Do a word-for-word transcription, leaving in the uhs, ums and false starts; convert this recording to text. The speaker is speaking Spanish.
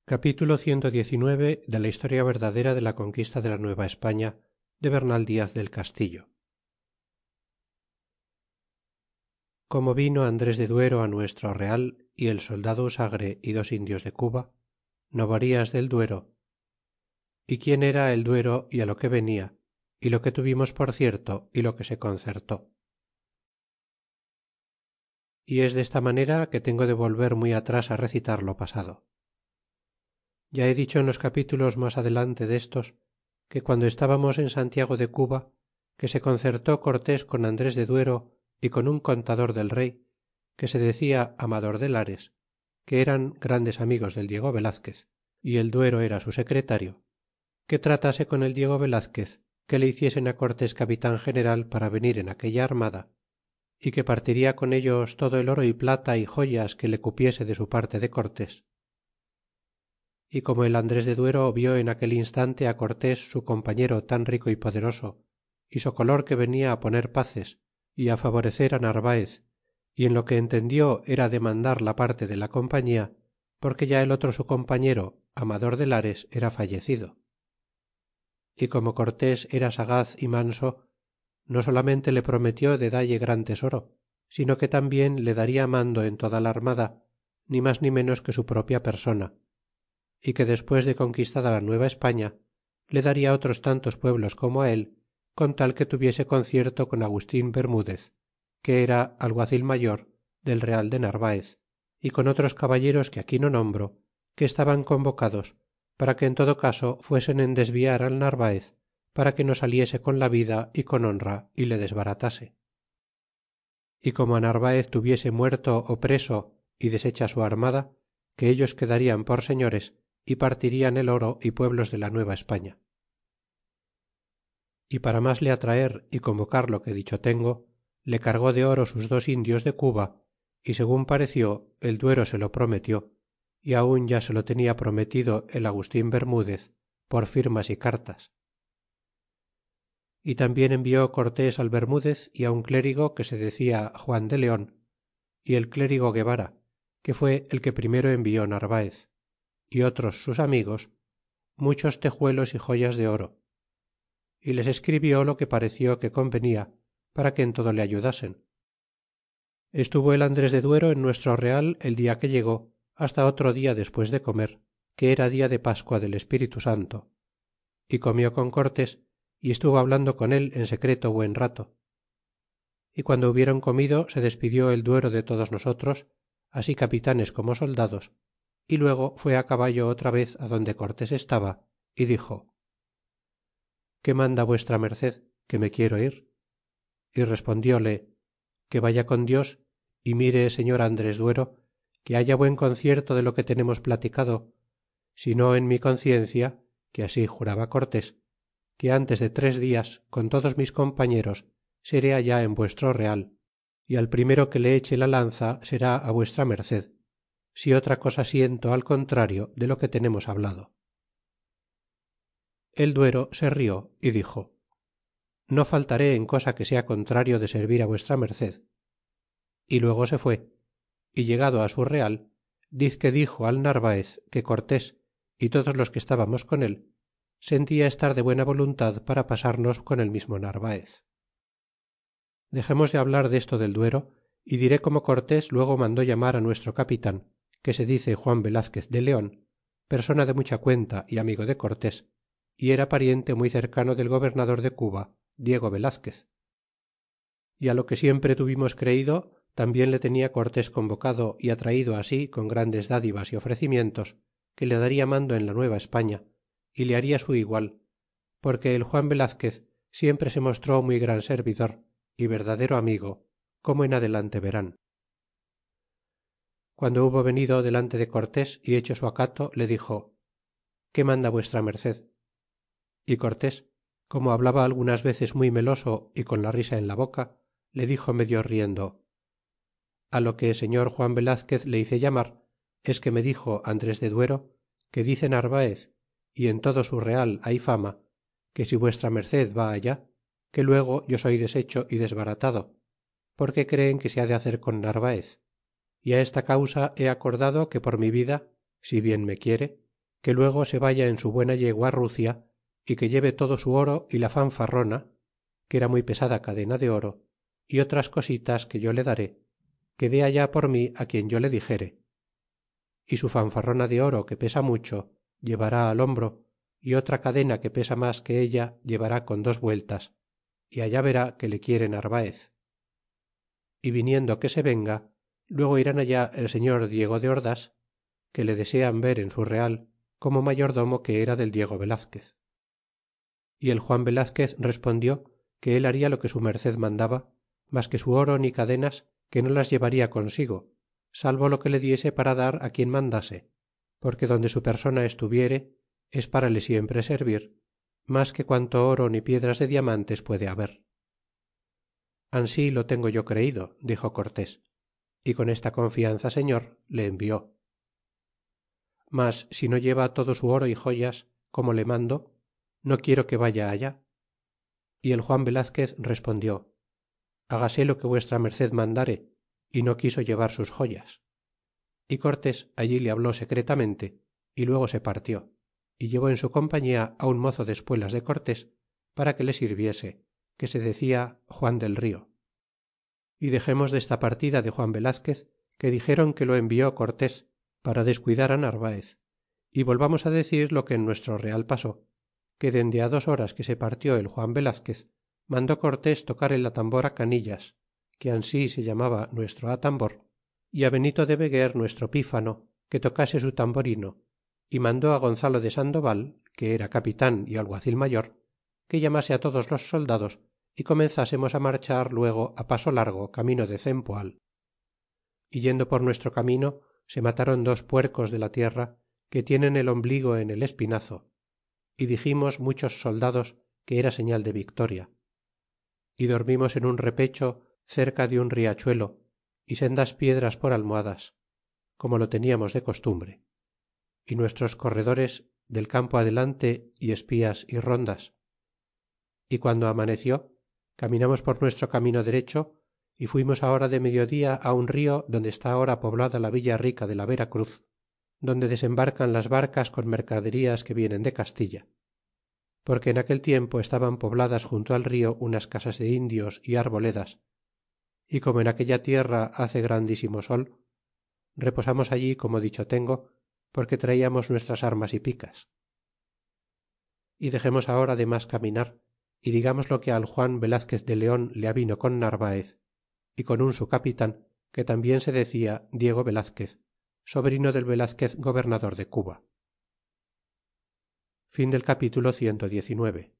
capítulo cdiecinueve de la historia verdadera de la conquista de la nueva españa de bernal diaz del castillo. Como vino andres de duero nuestro real y el soldado usagre y dos indios de cuba, naborias del duero, y quién era el duero y lo que venia, y lo que tuvimos por cierto y lo que se concertó. Y es desta manera que tengo de volver muy atras recitar lo pasado. Ya he dicho en los capítulos mas adelante destos, que guando estábamos en Santiago de Cuba, que se concertó Cortés con Andres de Duero y con un contador del rey, que se decia Amador de Lares, que eran grandes amigos del Diego Velazquez, y el Duero era su secretario, que tratase con el Diego Velazquez que le hiciesen á Cortés capitan general para venir en aquella armada, y que partiria con ellos todo el oro y plata y joyas que le cupiese de su parte de Cortés. Y como el Andres de Duero vió en aquel instante á Cortés su compañero tan rico y poderoso, y socolor que venia poner paces y á favorecer á Narvaez, y en lo que entendió era demandar la parte de la compañía, porque ya el otro su compañero Amador de Lares era fallecido. Y como Cortés era sagaz y manso, no solamente le prometió de dalle gran tesoro, sino que tambien le daria mando en toda la armada, ni mas ni menos que su propia persona, y que despues de conquistada la nueva españa le daria otros tantos pueblos como á él, con tal que tuviese concierto con agustin bermudez, que era alguacil mayor del real de narvaez, y con otros caballeros que aquí no nombro, que estaban convocados para que en todo caso fuesen en desviar al narvaez, para que no saliese con la vida y con honra y le desbaratase. Y como a narvaez tuviese muerto ó preso y deshecha su armada, que ellos quedarian por señores y partirian el oro y pueblos de la nueva españa. Y para mas le atraer y convocar lo que dicho tengo, le cargó de oro sus dos indios de cuba, y segun pareció el Duero se lo prometió, y aun ya se lo tenia prometido el agustin bermudez por firmas y cartas. Y tambien envió Cortés al bermudez y un clérigo que se decia Juan de Leon, y el clérigo Guevara, que fué el que primero envió Narvaez, y otros sus amigos, muchos tejuelos y joyas de oro, y les escribió lo que pareció que convenia para que en todo le ayudasen. Estuvo el Andres de Duero en nuestro real el dia que llegó hasta otro dia despues de comer, que era dia de pascua del espíritu santo, y comió con Cortés y estuvo hablando con él en secreto buen rato. Y guando hubieron comido se despidió el Duero de todos nosotros, así capitanes como soldados, y luego fué á caballo otra vez adonde Cortés estaba, y dixo: ¿Qué manda v merced? Que me quiero ir. Y respondióle: que vaya con Dios y mire señor Andres Duero, que haya buen concierto de lo que tenemos platicado, si no en mi conciencia, que así juraba Cortés, que antes de tres dias con todos mis compañeros seré allá en vuestro real, y al primero que le eche la lanza será á v merced, si otra cosa siento al contrario de lo que tenemos hablado. El Duero se rió y dixo: no faltaré en cosa que sea contrario de servir á v merced. Y luego se fué, y llegado á su real, diz que dixo al narvaez que Cortés y todos los que estábamos con él sentia estar de buena voluntad para pasarnos con el mismo narvaez. Dexemos de hablar desto del Duero, y diré como Cortés luego mandó llamar á nuestro capitan, que se dice Juan Velazquez de Leon, persona de mucha cuenta y amigo de Cortés, y era pariente muy cercano del gobernador de Cuba, Diego Velazquez. Y á lo que siempre tuvimos creído, tambien le tenia Cortés convocado y atraido así con grandes dádivas y ofrecimientos, que le daria mando en la nueva españa, y le haria su igual, porque el Juan Velazquez siempre se mostró muy gran servidor y verdadero amigo, como en adelante verán. Guando hubo venido delante de Cortés y hecho su acato, le dixo: ¿qué manda v merced? Y Cortés, como hablaba algunas veces muy meloso y con la risa en la boca, le dixo medio riendo: a lo que señor Juan Velazquez le hice llamar es que me dixo Andres de Duero que dice Narvaez, y en todo su real hay fama, que si v merced va allá, que luego yo soy deshecho y desbaratado, porque creen que se ha de hacer con Narvaez, y á esta causa he acordado que por mi vida, si bien me quiere, que luego se vaya en su buena yegua rucia y que lleve todo su oro y la fanfarrona, que era muy pesada cadena de oro, y otras cositas que yo le daré, que dé allá por mí á quien yo le dixere, y su fanfarrona de oro que pesa mucho llevará al hombro, y otra cadena que pesa mas que ella llevará con dos vueltas, y allá verá que le quiere narvaez. Y viniendo que se venga, luego irán allá el señor Diego de ordas, que le desean ver en su real como mayordomo que era del Diego Velazquez. Y el Juan Velazquez respondió que él haria lo que su merced mandaba, mas que su oro ni cadenas que no las llevaria consigo, salvo lo que le diese para dar á quien mandase, porque donde su persona estuviere es para le siempre servir, mas que quanto oro ni piedras de diamantes puede haber. Ansi lo tengo yo creido, dixo Cortés, y con esta confianza, señor, le envió. Mas si no lleva todo su oro y joyas, como le mando, no quiero que vaya allá. Y el Juan Velazquez respondió, hágase lo que vuestra merced mandare, y no quiso llevar sus joyas. Y Cortés allí le habló secretamente, y luego se partió, y llevó en su compañía a un mozo de espuelas de Cortés para que le sirviese, que se decia Juan del Rio. Y dexemos desta partida de Juan Velazquez, que dixeron que lo envió Cortés para descuidar a Narvaez, y volvamos a decir lo que en nuestro real pasó, que dende a dos horas que se partió el Juan Velazquez mandó Cortés tocar el atambor a Canillas, que ansi se llamaba nuestro atambor, y a Benito de Veguer nuestro pífano, que tocase su tamborino, y mandó a Gonzalo de Sandoval, que era capitan y alguacil mayor, que llamase a todos los soldados y comenzásemos a marchar luego a paso largo camino de cempoal. Y yendo por nuestro camino se mataron dos puercos de la tierra que tienen el ombligo en el espinazo, y diximos muchos soldados que era señal de victoria. Y dormimos en un repecho cerca de un riachuelo y sendas piedras por almohadas, como lo teniamos de costumbre, y nuestros corredores del campo adelante y espías y rondas. Y guando amaneció, caminamos por nuestro camino derecho y fuimos ahora de mediodía a un rio donde está ahora poblada la villa rica de la Vera Cruz, donde desembarcan las barcas con mercaderías que vienen de Castilla, porque en aquel tiempo estaban pobladas junto al rio unas casas de indios y arboledas, y como en aquella tierra hace grandísimo sol, reposamos allí como dicho tengo, porque traiamos nuestras armas y picas. Y dexemos ahora de mas caminar, y digamos lo que al Juan Velazquez de Leon le avino con Narvaez, y con un su capitan, que tambien se decia Diego Velazquez, sobrino del Velazquez gobernador de Cuba. Capitulo ciento diecinueve.